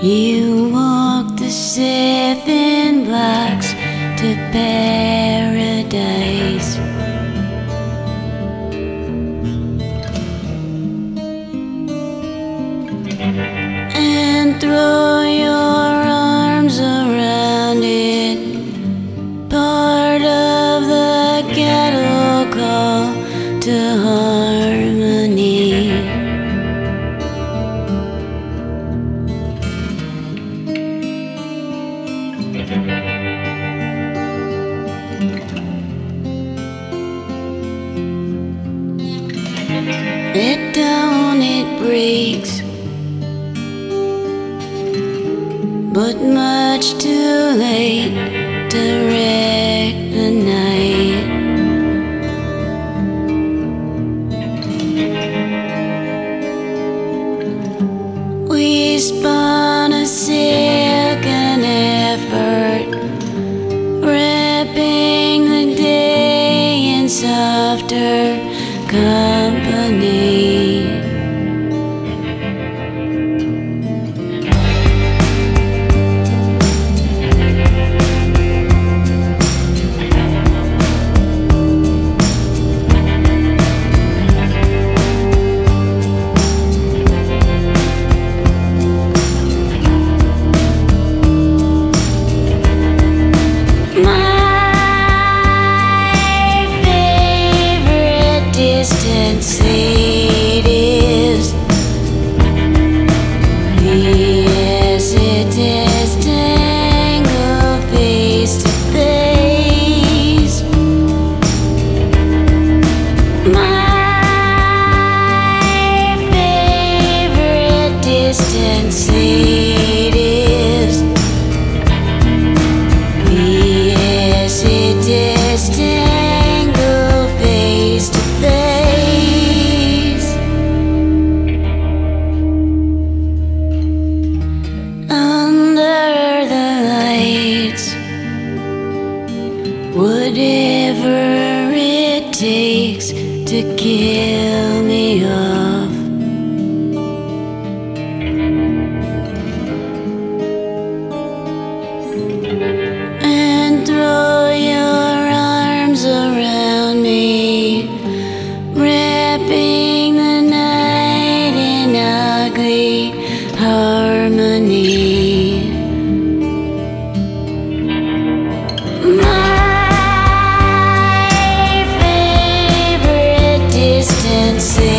You walk the 7 blocks to paradise. And throw your arms around it, part of the cattle call to harmony. It down, it breaks, but much too late to wreck the night. We spun a second effort, wrapping the day in softer company. Distant seat is yes, it is tangled face to face. My favorite distant seat is yes, it is tangled face to face. Under the lights, whatever it takes to kill me off. And throw your arms around me, wrapping the night in ugly harmony. My favorite distance